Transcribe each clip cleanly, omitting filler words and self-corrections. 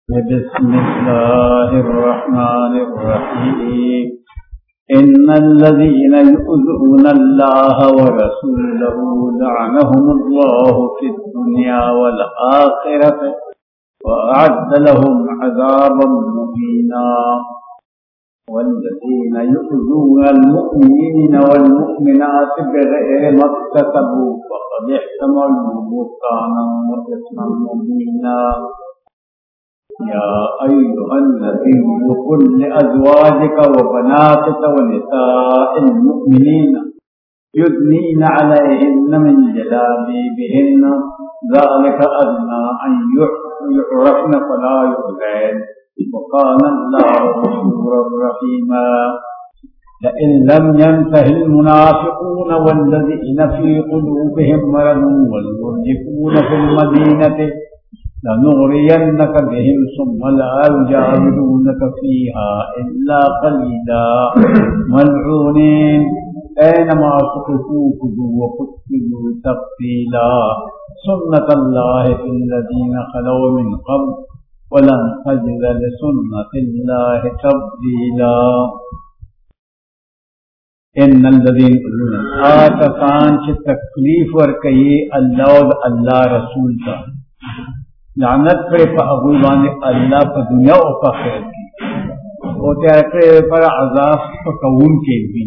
بسم الله الرحمن الرحيم إن الذين يؤذون الله ورسوله لعنهم الله في الدنيا والآخرة وأعد لهم عذابا مهينا والذين يؤذون المؤمنين والمؤمنات بغير ما اكتسبوا فقد احتملوا بهتانا وإثما مبينا يا أيها النبي قل لأزواجك وبناتك ونساء المؤمنين يدنين عليهن من جلابيبهن ذلك أدنى أن يعرفن فلا يؤذين وكان الله غفورا رحيما لئن لم ينته المنافقون والذين في قلوبهم مرض والمرجفون في المدينة لنغرينك بهم ثم لا يجاورونك فيها إلا قليلا ملعونين أينما ثقفوا خذوا وقتلوا تقتيلا سنة الله في الذين خلوا من قبل ولن تجد لسنة الله تبديلا ان الذين آتکان چھ تکلیف ورکئی اللہ رسول کا لعنت پر اغوی باندې اللہ پر دنیا او آخرت کی او تیار پر عذاب قوم کے بھی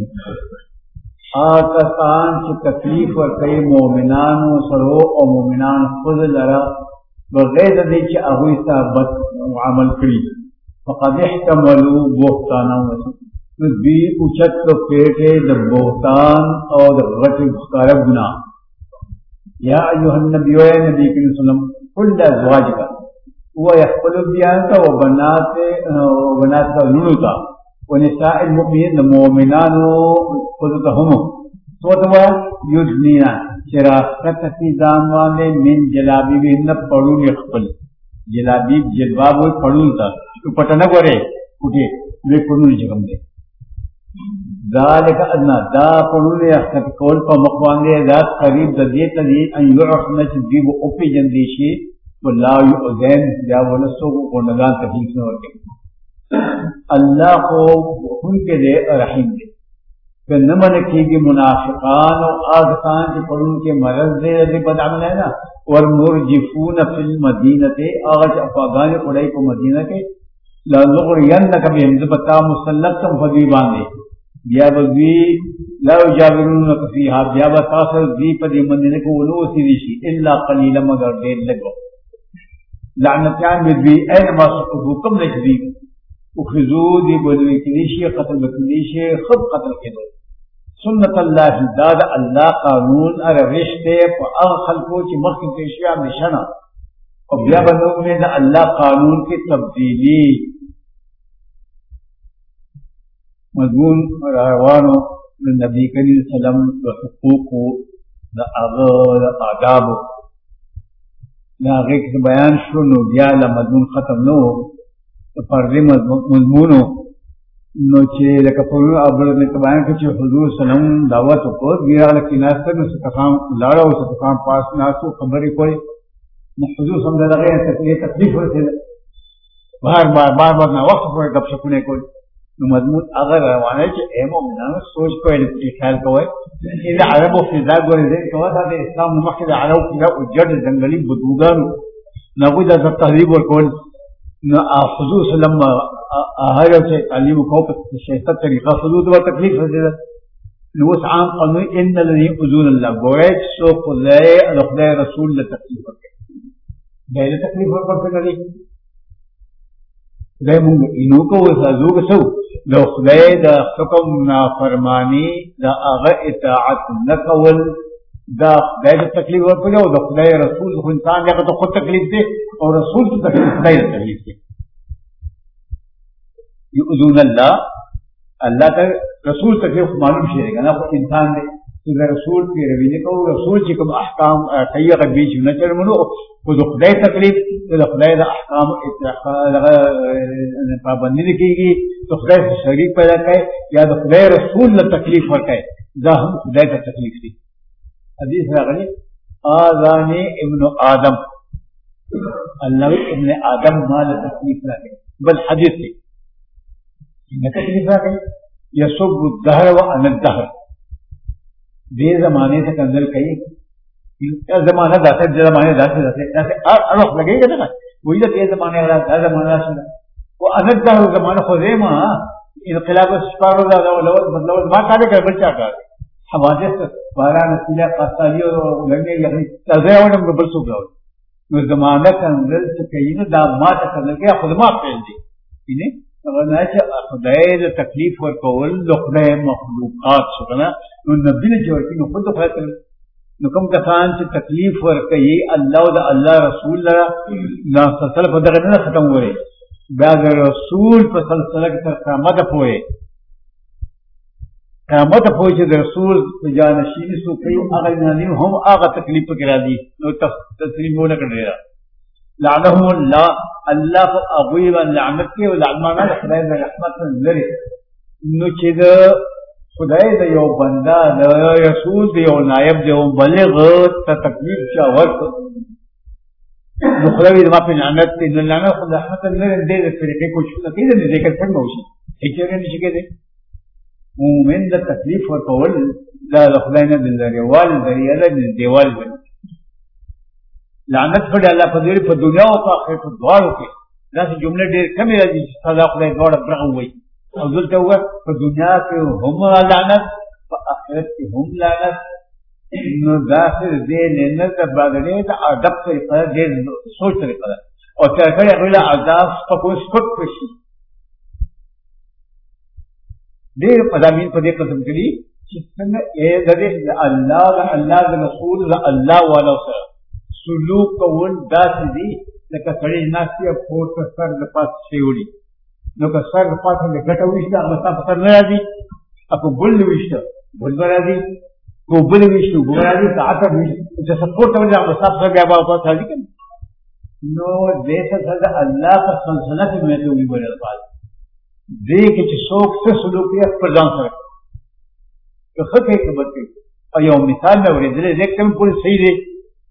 آتکان چھ تکلیف ورکئی مومنان سرو او مومنان خود لرا بغیر دې چې اغوی ثابت عمل کړي فقد احتملوا بهتانا دوی اوچت کو پیٹے د بہتان او د غټ ښکار ګناه یا ایها النبی و نبی کریم صلی الله علیه وسلم قل ازواجک هو يحفل بیانک و بنات لونتا ونساء المؤمنین المؤمنان خذتهم سوتوا یدنینا شراکت کی داموانے من جلابیبہن پڑون خپل جلابیب جلباب ہوئی پڑون تا تو پتہ نہ گورے اٹھے لے پڑون جگم دے ذالک ادنا دا پڑون اخت کول پا مقواندے ذات قریب دیتا دی ان یعرفنا چیزی وہ اپی جندیشی واللہ یعظین جا ونسو کو نگان تحیف نہ ورکے اللہ کو ان کے دے رحیم دے کہ نمن کی گی منافقان و آگتان کی پڑھن کے مرض دے رضی بدعمل ہے نا والمرجفون فی المدینت آغاز افاغان قڑائی کو مدینہ کے لنغرینک بہمزبتا مسلطم فضیبان دے بیا بزوی لا جاورونک فیہا بیا بتاثر دی پدی مدینہ کو ولو سیریشی الا قلیلا مگر دیر لگو لعنتیان بزوی این ما سقفو کم لجوی اخذو دی بلوی کنیشی قتل بکنیشی خب قتل کنو سنت اللہ داد اللہ قانون ار رشتے پا اغ خلقو چی مخیم پیشویا مشنا اور بیا بنو میں دا اللہ قانون کی تبدیلی مضمون روانو نبی کریم صلی اللہ علیہ وسلم دا حقوقو دا اغا دا آدابو دا غیق بیان شنو بیا مضمون ختم نو پردے مضمونو نو چې لکه په ابل نه بیان کې چې حضور سلام دعوت وکړ بیا لکه ناستر نو څخه لاړو او څخه پاس ناسو خبرې کوي نو حضور سم دغه تکلیف ورته بار نه وخت په غب شکونه کوي نو مضمون اگر روانه چې اے مومنانو سوچ کوئ چې خیال کوئ اذا عربو فی ذا ګورې دې کوه دا اسلام مخکې د عربو فی او جد جنگلی بدوګانو نو دا تهذیب ورکول نو حضور صلی اللہ علیہ وسلم آہر سے تعلیم کو شیطت طریقہ حضور و تکلیف حضور نو اس عام قانون ان الذین یؤذون اللہ گوئے سو خدای خدای رسول لتکلیف ورکے غیر تکلیف ورکے نلی خدای مونږ انو کو وسازو سو لو خدای دا حکم نافرمانی دا اغه اطاعت نکول دا خدای تکلیف ورکے او دا خدای رسول خو انسان یا تو خود تکلیف دے اور رسول کی تکلیف خدای تکلیف دے یؤذون اللہ کا رسول تکلیف معلوم شیئے گا نا خود انسان دے تو رسول کی روینے کو رسول چی کم احکام تیغ بیچ نچر منو خود خدای تکلیف تو خدای دا احکام پابندی لکی گی تو خدای سے شریک پیدا کرے یا دا خدای رسول تکلیف ورکے دا ہم خدای کا تکلیف دی حدیث راغلی آذانی ابن آدم اللہ ابن آدم مال تکلیف نہ دے بل حدیث سے نہ تکلیف نہ دے یسب الدہر و ان الدہر دے زمانے سے کنزل کہی زمانہ داتا ہے زمانے داتے ایسے اڑوخ لگے گا نا وہی تو دے زمانے والا دا زمانہ سنا وہ ان الدہر زمانہ خزیمہ انقلاب سپارو دا مطلب ما کارے کر بچہ کارے حوادث باران سیلہ قاسالی اور لگنے یعنی تازہ ہونے میں بل سوگا ہوئی زمانہ کنزل سکینا دا ما تکنزل کیا خود ما پہل دی انہیں ورنہ چا خدای دا تکلیف ورکول لخدای مخلوقات سکنا نبی نے جو ہے خود خواہ کریں نکم کسان چا تکلیف ورکی اللہ دا اللہ رسول لرا نا سلسل پر دغنہ ختم ہوئے بعد رسول پر سلسلہ کی طرف قیامت ہوئے قیامت ہوئے چا رسول جانشینی سو کئیو آغا جانیم ہم آغا تکلیف پر کرا دی تسلیم ہونا کر رہا لعنہم اللہ پر اغوی و لعنت کے و لعنمانا خدای دا رحمت لرے نو چید خدای دا یو بندہ دا رسول دا یو نائب دا یو بلغ تا تکلیف چا ورک نو خدای دا ما پہ لعنت تے نو لعنت خدا رحمت لرے دے دا فرقے کچھ نکی دا دیکھر سنگ موشی ایک چیرے نہیں چکے دے مومن دا تکلیف ورکول دا خداینا بالریوال دریالا دیوال بنی لعنت پڑے اللہ پر دیر پر دنیا و پا آخر پر دوارو کے جیسے جملے دیر کمی رہی صدا خدای دوار برغ ہوئی افضل کیا ہوا پر دنیا کے ہم لعنت پر آخرت کے ہم لعنت نو داخل دے لینت دا بادرے دا عدب طریقہ دے سوچ طریقہ دا اور چاہتا اغیلا عذاب سپکو سپک پشی دیر مضامین پر دے قسم کری چیزن اے دے اللہ رسول اللہ والا سر سلوک کول دا سیدی لکا سڑی ناسی اب پورت سر لپاس شیوڑی لکا سر لپاس ہم لکتا ویشتا اغلطا پسر نرازی اپو گل ویشتا گل برازی کو بل ویشتو برازی ساعتا ویشتا جیسا پورتا ویشتا اغلطا پسر گیا باو پاس حالی کن نو دیسا سر اللہ کا سلسلہ کی میں تو بھی بڑی الفاظ دیکھ چی سوک سے سلوکیت پر جان سرک تو خط ہے کہ بچے اور یو مثال میں ورے دلے دیکھتے میں پوری صحیح دے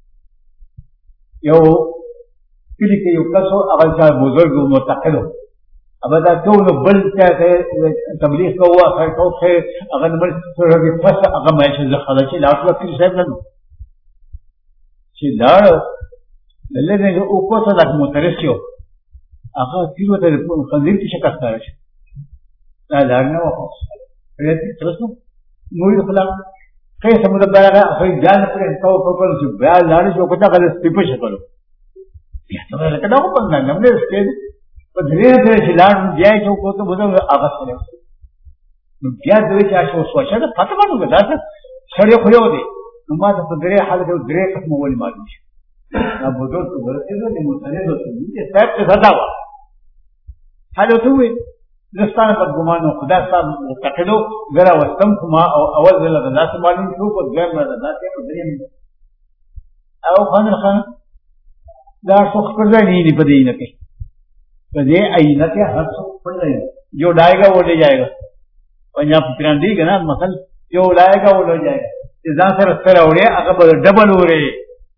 یو کلی کے یو کسو اول چاہ بزرگ متقل ہو اب ادا تو انہوں بل کہتے تبلیغ کا ہوا خیر کو خیر اگر نمبر سرگی فس اگر معیشہ زخلا چی لاؤ تو کلی صاحب لنو چی لاؤ للے نے جو اوپر سا لکھ مترسی ہو اگر کلو تا خنزیر کی شکست دارش لا لارنا وقت ریتی ترسنو نوری خلاق کئی سمودر دارا گا اخری جان پر انتاو پر چی بیال لارش وقتا قدر سپیپر شکلو تو میں لکھنا ہوں پندہ نمنے اس کے پر دھرے دھرے چی لار جائے چو کو تو بودھا آغاز کرے بیا دھرے چی آشو سوچا دا پتہ مانو گا داسا سڑے خوڑے ہو دے نما تا دھرے حال کے دھرے ختم ہولی مارنیش نا بودھو تو برسی دو دی مطلع دو تو یہ صاحب سے زدہ ہوا حال ہوتے ہوئے دستان پر گمانو خدا صاحب متقلو ذرا وستم کما اول ذلہ رضا سے معلوم شروع پر غیر میں رضا سے دریم او خان الخان دار سخ پر دے نہیں پدے ہی نکے پدے آئی نکے ہر سخ پر دے جو ڈائے گا وہ لے جائے گا اور یہاں پتران دی گا نا مثل جو لائے گا وہ لے جائے گا جزان سے رستر ہو رہے اگر ڈبل ہو رہے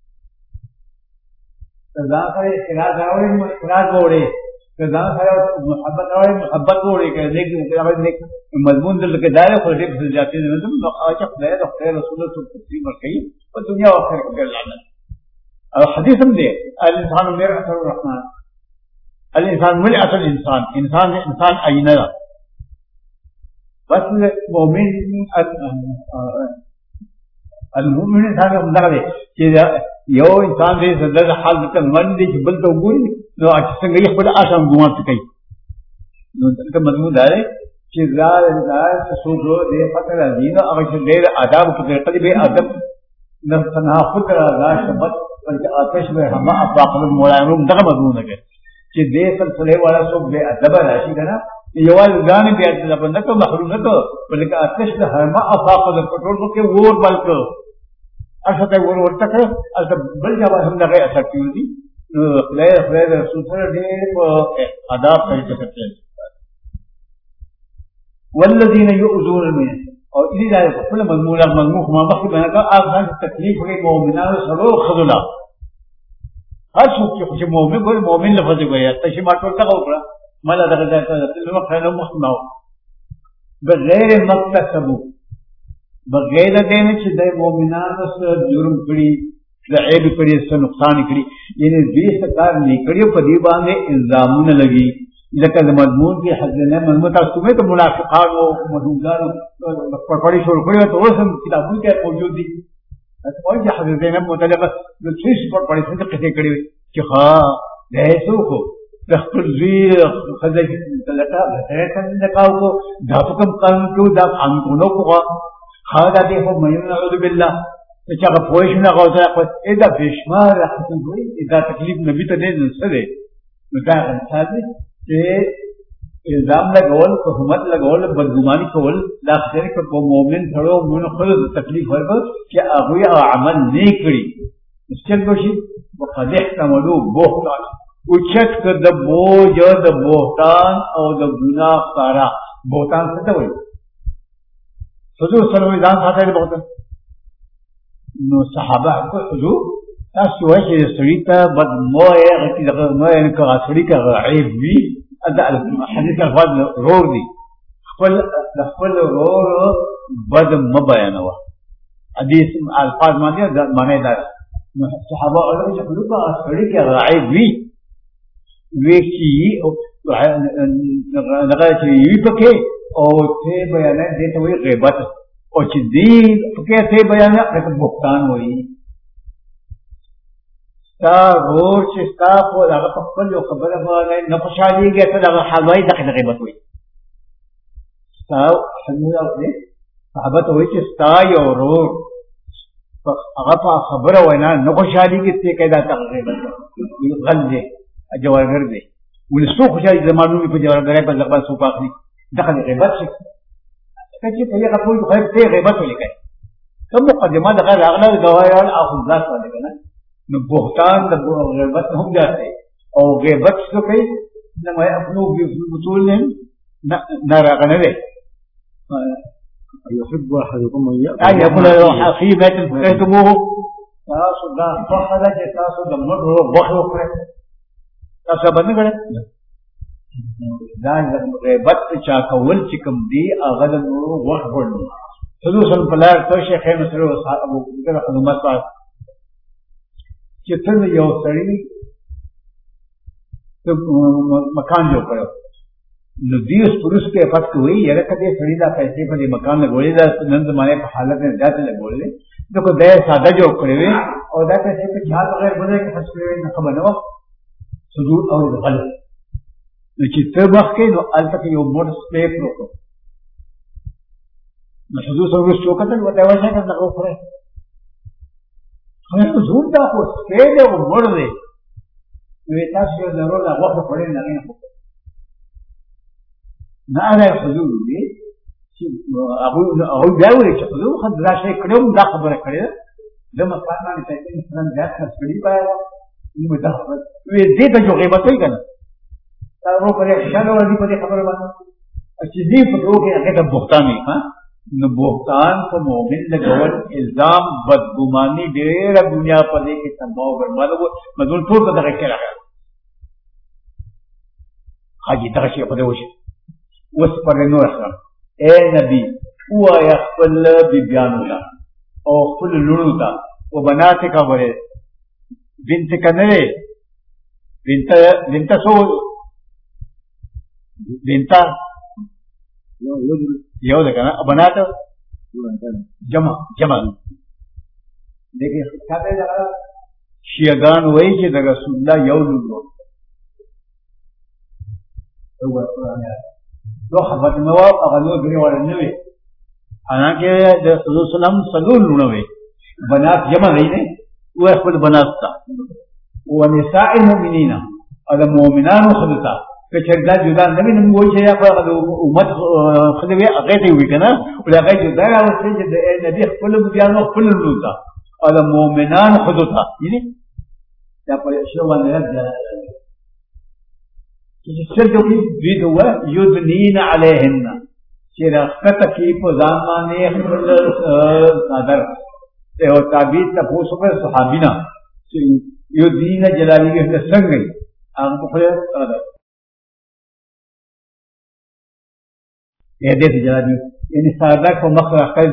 جزان سے اخراج ہو رہے محبت ہو رہی کہ مضمون دل کے دائرے خود ایک دل جاتے ہیں آچک دائے تو خیر رسول اللہ تسلیم رکھئی اور دنیا و خیر کر لانا اور حدیث ہم دے الانسان میرا اثر الرحمن الانسان مل اصل انسان آئینہ بس مومن المؤمن انسان کا مندر دے کہ یو انسان دے زندہ حال دکل من دے چھ بلتا ہوئی نو اچھا سنگئی خود آشان گوان سکئی نو دلکہ مضمون دارے چھ زار سسود رو دے فتر عزین اگر چھ دیر آداب کی طریقہ دے بے آدب نفسنہا خود رازا شبت بلکہ آتش میں ہما افاقل المولائن روم دقا مضمون ہے چھ دے سلسلے والا سب بے آدب راشی کنا یوال گانے بے آدب نکو محروم نکو بلکہ آتش میں ہما افاقل پٹرول کے وور بلکو اشتا ہے وور تک اشتا بل جواب ہم لگے اثر کیوں دی خیر رسول صلی اللہ علیہ آداب طریقے کرتے ہیں والذین یؤذون من اور اسی جائے کل مضمون کو مابقی بنا کر آپ سے تکلیف ہوئی مومنان سلو خذلا هر څوک چې مؤمن ګور مؤمن لفظ وایي تاسو ما ټول څه وکړه مله دغه ځای ته نو خیر مخنو بغیر مکتسبو بغیر دین چې د مؤمنانو سره جرم کړی د عیب کړی سره نقصان کړی یعنی دې څخه نه کړیو په دې باندې الزامونه لګي لکه د مضمون کې حضرت محمد تاسو ته منافقان او مدوزان په پړی شروع کړو ته اوس هم کتابونه کې موجود دي تاسو وایي چې حضرت زینب متعلق د څه په پړی څه قصې کړې چې ها دهسو کو د خپل زوی خزه دلته څنګه کاو کو دا کوم قانون کو دا قانون کو خادا دې په مې نعوذ بالله چې هغه پوښتنه نه غوښته خو دا بشمار حسن وي دا تکلیف نبی ته نه نسره نو دا انسان چې الزام لګول تهمت لګول بدګماني کول دا خیر په مؤمن سره مونږ خپل تکلیف ورکړ چې هغه عمل نه کړی څنګه وشي وقد احتملوا بهتان او چت کړ د بوج د بهتان او د ګناه سارا بهتان څه ته وایي حضور صلی الله علیه وسلم ساتل بهتان نو صحابه کو حضور تاسو وایي چې سړی ته بد موه غتی دغه موه نه کا سړی کا عیب وی ادا حدیث الفاظ رور دي خپل رور بد مبیانوا حدیث الفاظ معنی دا صحابه الله چې حضور کا سړی کا عیب وی ویشي دغه چې وی پکې او ته بیان دې ته وی غیبت او چې دې پکې ته بیان دغه بوختان وایي تا رور چې تا په هغه خپل یو خبره باندې نه خوشاليږي ته دغه حلوای دغه غیبت وایي تا څنګه دې صحابه ته وایي چې تا یو رور هغه خبره وینا نه خوشاليږي ته کېدا ته غیبت غل دې جوارګر دی ولسو خوشالي زمانو په جوارګر په ځبان سو پاخلي دغه غیبت شي کچې په هغه په خیر ته غیبت ولیکي کوم مقدمه دغه اغلا غوایان اخذ ذات باندې کنه نو بهتان د غیبت هم جاته او غیبت څه کوي نو ما خپل وصول نه راغنه دی يحب احدكم ان ياكل اخيه ميتا فكرهتموه تاسو دا فخذ تاسو د مر وخت وکړه تاسو باندې غړ دا غیبت چا کول چې کوم دی هغه د نور وخت ورني حضور صلی الله علیه وسلم شیخ مسلو ابو بکر خدمت پاس چې څنګه یو سړی مکان جوړ کړو نو دیوس پولیس کې افات کوي یره کدی سړی دا پیسې په دې مکان لګولې دا نن زمانه په حالت نه ځاتې لګولې نو کو دې ساده جوړ کړی او دا پیسې په ځات غیر بده کې خرڅ کړی نه خبر نو صدور او غلط نو چې ته وخت نو البته یو موټ سپیپ وکړو نو حضور صلی الله علیه وسلم کتل وته واشه کنه غو خره خو زوم دا خو سپیپ او موټ دی نو تاسو یو ضرور دا وخت پړې نه نه نه انا حضور دی چې ابو داوود چې حضور خد راشه کړم دا خبره کړې د مکان باندې چې انسان ځات خپلې پای نو دا وی دې ته جو غیبت کوي کنه تا ورو پرې شاله ولې په دې خبره باندې چې دې په ورو کې هغه بوختان نه ها نو بوختان په مؤمن لګول الزام بدګماني ډېر دنیا په دې کې سماو ګرځمالو مزول ټول ته دغه کې راغلی حاجی دغه شی په دې وشه وس پر نور سره اے نبی هو يخبل ببيان الله او خپل لونو تا او بنات کا وره بنت کنه بنت سو بنت یو ده کنه بنات جمع دیکھیں کہتے ہیں شیعگان وہی کہ رسول اللہ یو لونو دو خبر نوا اغلو گری والا نوے حالانکہ رسول اللہ صلی اللہ علیہ وسلم سلول لونوے بنات جمع نہیں نے وہ اخبر بنات تا ونساء المؤمنین اور مومنان خدتا کچھردہ جدا نبی نموی شیعہ پر امت خدوی اقیتی ہوئی کنا اور اقیت جدا ہے اس سے نبی اخبر بیانو اخبر لونتا اور مومنان خدتا یعنی یا پر شروع نرد جانا سر جو کی دید ہوا یدنین علیہن چیر اخت کی پزامانی اخبر نادر اور تعبیر تفوس پر صحابینا یو دین جلالی کے سنگ گئی آپ کو خیر یہ دیتے جلالی یعنی سادہ کو مخرا خیر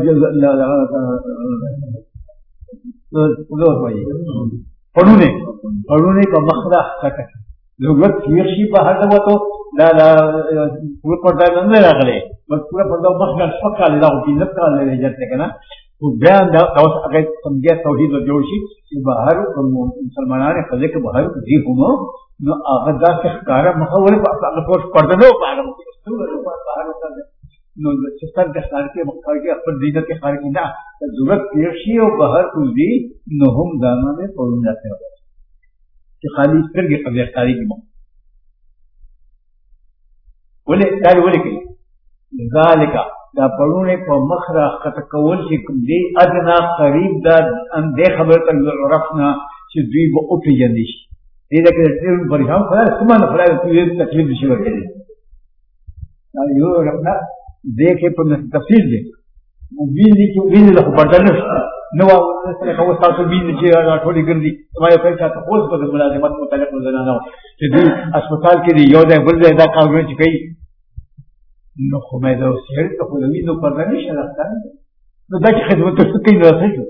پڑھنے کا مخرا خیر ضرورت یشی باہر نہ تو لا پورا پردہ نہیں رکھ لے بس پورا پردہ مخرا پکا لے لاؤ جنت کا لے جاتے ہیں نا تو بیان اگر سمجھے توحید و جوشی کہ باہر مسلمانان خزے کے باہر جی ہوں نو آغاز سے کارا مخول پردہ نہ باہر نو سر کے خار کے مخار کے اپن دیدت کے خار کی نہ ضرورت یشی اور باہر کو دی نو ہم دانا میں پڑھ جاتے ہیں کہ خالی کر کے قبضہ کاری کی موت بولے دار بولے کہ ذالک دا پڑھنے کو مخرا خط کول چې کوم دی ادنا قریب دا اندے خبر تر رفنا چې دوی به او پیجندي شي دې دا کې تر پر هم خلاص سمانه خلاص دې تکلیف شي ورته دا یو رفنا دیکھے پر تفصیل دے وین دي چې وین له پردل نو سره کوم تاسو وین چې ټولي ګرځي ما یو څه تاسو اوس په ملازمت متعلق نه چې دوی هسپتال کې یو ځای بل ځای دا کارونه چې کوي نو خو مې دا وسیل ته خو دوی نو پردل نشي راځي نو دا چې خدمت څه کوي نو څه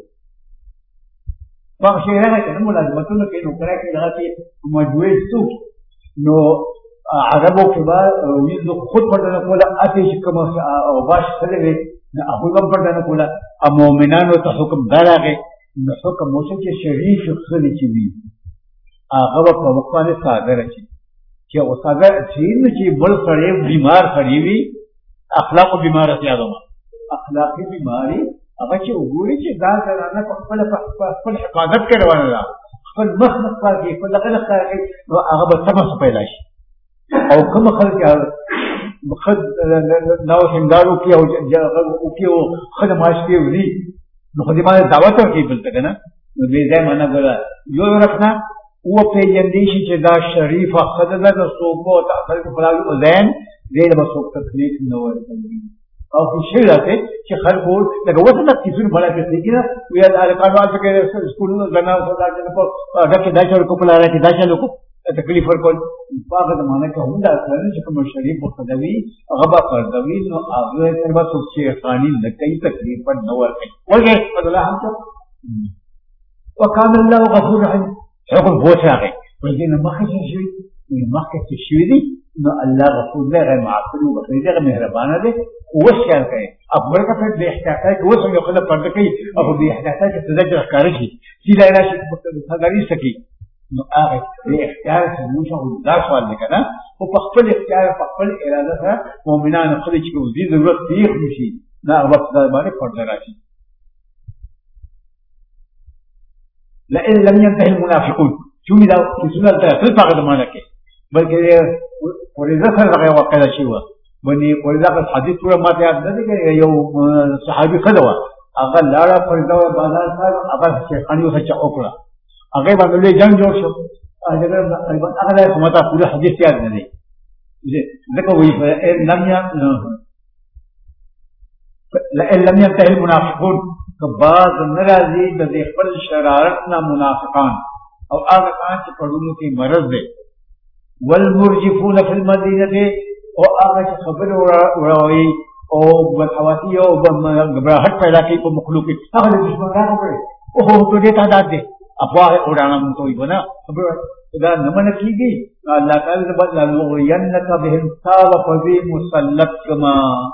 باغ شي راځي نو ملازمتونه کوي نو کړه کې راځي مجبور څو نو عربو کې با وینځو خود پردل کوله اته چې کوم او باش سره نہ ابو کم پڑھنا نہ کولا اب مومنان تو حکم دار آگے نہ حکم موسم کے شریف خلی چیزی آغا وقت وقت ساگر اچھی کہ وہ ساگر اچھی چی بل سڑے بیمار سڑی بھی اخلاق و بیمار اسی آدم اخلاقی بیماری اگر چی اگوری چی دار کرانا پل حفاظت کے روانا را پل مخلق کار کی پل لقلق کار کی وہ آغا بسمس پیداش او کم خلق خد نو سنگارو کیا او خد معاش کیا ولی نو خدی مانے دعوت ورکی بلتا کنا نو بیزای مانا بلا یو رکھنا او پیجندیشی چی دا شریف خد دا سوکو تحصیل کو فلاوی ازین دیر با سوک تکلیف نوار او فی شیر آتے چی خلقو لگا وطن تک کسون بھلا کرتے کی نا ویاد آلکانو آتا کہ سکولو گنا خدا چلو ڈکی داشا رکو پلا رہا چی داشا لکو تکلیف ورکول باغ زمانہ کا ہوندا کرنے چې کوم شریف خدوی غبا پردوی نو هغه تر با څوک چې قانون نه کوي تکلیف پر نو ورکي ولګي الله هم ته وکانه الله غفور رحیم حکم بوته هغه ولګي نه مخکې شي دي نو الله غفور دی غیر معفو او بخیر دی مهربان دی او خیال کوي اب مرګه په دې احتیاط کوي او څنګه خپل پرده کوي او دې احتیاط کوي چې سزا ښکاري شي چې لا نه شي خدای سکی نو هغه دې اختیار چې موږ دا سوال وکړه او په خپل اختیار په خپل اراده سره مؤمنان خپل چې دې ضرورت دی نشي دا وخت باندې پرده راشي لئن لم ينتهي المنافقون شو دا چې څنګه تل په هغه معنی کې بلکې ورزه سره واقع شي و باندې ورزه حدیث پورا ماته یاد نه دی یو صحابي خدوا هغه لاړه پردا بازار صاحب هغه شیخانیو څخه وکړه هغه باندې جنگ جوړ شو هغه ماته پورا حدیث یاد نه دی ځکه وی لئن لم ينتهي المنافقون بعض ناراضي د خپل شرارت نه منافقان او هغه کان چې پړونو کې مرض دی والمرجفون في المدينه او هغه خبر وراوي او بخواتی او غبرهټ پیدا کوي په مخلوق کې هغه دشمنانو کوي او په دې تعداد دي افواه اڑانا کوئی بنا خدا نمن کیږي الله تعالی د بدل لو ینک بهم صاحب فذی مسلط کما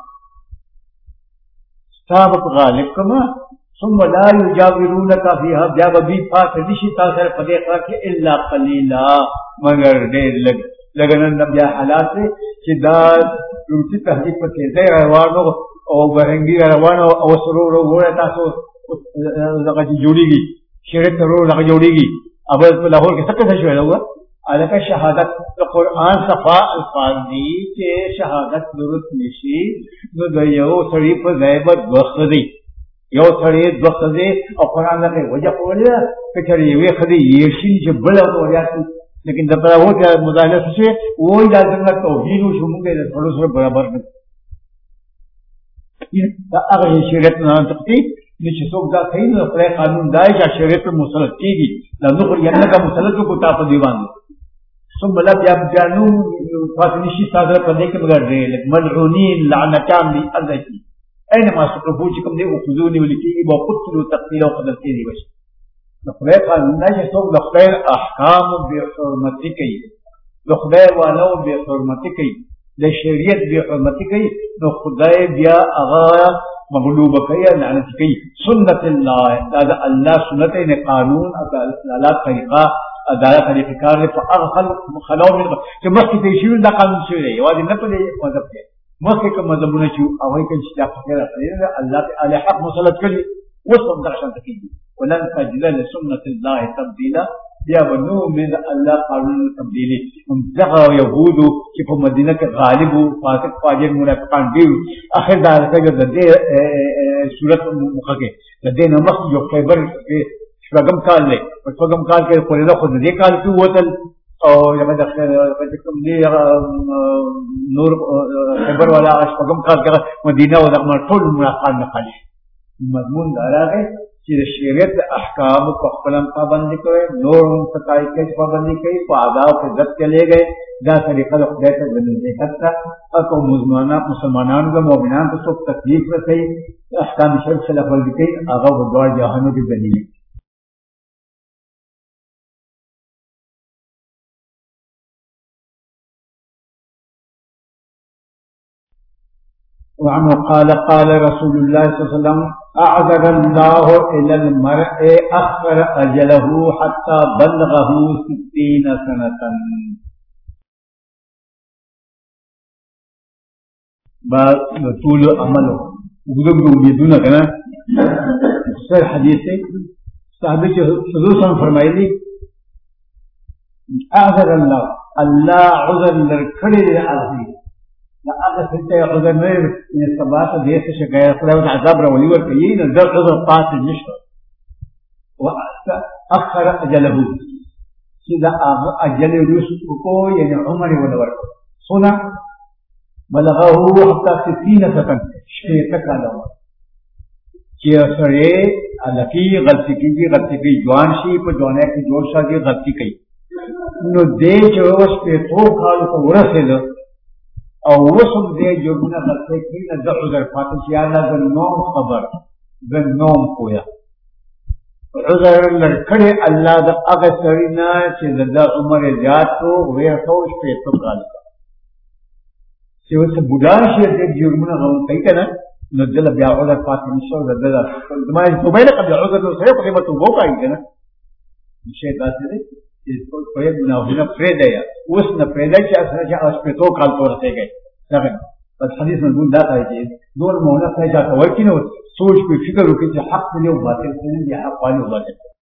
صاحب غالب کما ثم لا یجاورونک فیها بیا وبی فات نشی تاثر پدې کې الا قلیلا مگر دې لګنن بیا حالات چې دا روتی تحقیق په کې ځای روانو او برنګي روانو او سرور وره تاسو دغه جوړیږي شریعت ضرور لگا جوڑے گی اب لاہور کے سب سے شعر ہوا الکا شہادت قرآن صفا الفاظ دی کہ شہادت درست نشی نو د یو سړی په غیبت وخدي یو سړی وخدي او قرآن له وجه کوله کچری وی خدي یشي چې بل او ریاست لیکن د پر هوته مدالعه شي وای لازم نه توحید شو موږ د ټولو سره برابر نه دا هغه شریعت نه تقتی چې څوک دا کوي نو خدای قانون دا چې شریعت په مسلط کېږي دا نخرجنک مسلط کو تا په دی باندې ثم لا يبدانو فاتنشي صادره په دې کې مګر دې ملعونين لعنتان لأذتي اينما سقفوا چې کوم دې او خذوني ولکي او قتلوا تقتيلا وقدر کې دی وشي نو خدای قانون دا چې څوک د خدای احکام به حرمت کوي د خدای والو به حرمت کوي د شریعت به حرمت کوي نو خدای بیا هغه مغلوب کوي لعنت کوي سنت الله دا الله سنت نه قانون الله طریقه عدالت طریقه کار په هغه خلو من چې مخکې ته شي دا قانون شوی دی یوازې نه په دې مذهب کې مخکې کوم مذهبونه چې هغه کې چې دا فکر راځي الله تعالی حق مسلط کړي وسم درشن تکي ولن تجد لسنت الله تبديلا بیا ونو من الله قانون تبدیلی هم ځکه يهودو چې په مدینه کې غالب او فاسق فاجر منافقان دي اخر دا څنګه د دې صورت مخه کې د دې نو مخ یو خیبر کې شپږم کال دی په شپږم کال کې قریدا خو دې کال کې وتل او یمه د کوم دی نور خیبر والا شپږم کال کې مدینه او دغه ټول منافقان نه خالي مضمون دا راغی چې د شریعت احکام په خپل پابندي کوي نور هم ستای کې پابندي کوي په آداب عزت کې لے گئے دا طریقه د خدای ته ورنږدې کړه او مسلمانانو د مؤمنانو ته څوک تکلیف رسوي احکام شرع خلاف ورزي کوي هغه د دوه جهانو کې ذلیل وعنه قال قال رسول الله صلى الله عليه وسلم أعذر الله إلى المرء أخر أجله حتى بلغه 60 سنة طول عمله وقدم يدون كنا سر حديث صحابي حضور صلى فرمائے دی أعذر الله عذر لرکڑی دے عظیم هذا سنتي عذر من الصباح ديت شقايا صلاة العذاب رولي والكيين الزر عذر قاتل نشر وأخر أجله سيدا أجل يوسف يعني عمر ونور صنع بلغه حتى 60 سنة شفيتك على الله كي سرے لکی غلطی کی جوان شي په جوانه کې جوړ شي غلطی کوي نو دې چې اوس په تو کالو ته ورسېده او وسم دې جوړونه غلطی کوي نه د عذر فاتح یا الله د نوم خبر د نوم کویا عذر لکړي الله د هغه سړی نه چې د عمر زیات کو وې ټول په تو کالو چې اوس بوډا شي دې جوړونه غلطی کنه نو دل بیا عذر فاتح نشو د دل ما توبه قبل عذر نو سره په متو وکای کنه شي تاسو دې په یو نه فريده یا اوس نه فريده چې اسنه چې اوس په تو کال تور ته گئی څنګه په حدیث مضمون دا کوي چې دور مونږه ته ځا ته ورکینو سوچ په فکر وکړي چې حق دی او باطل دی یا حق دی او باطل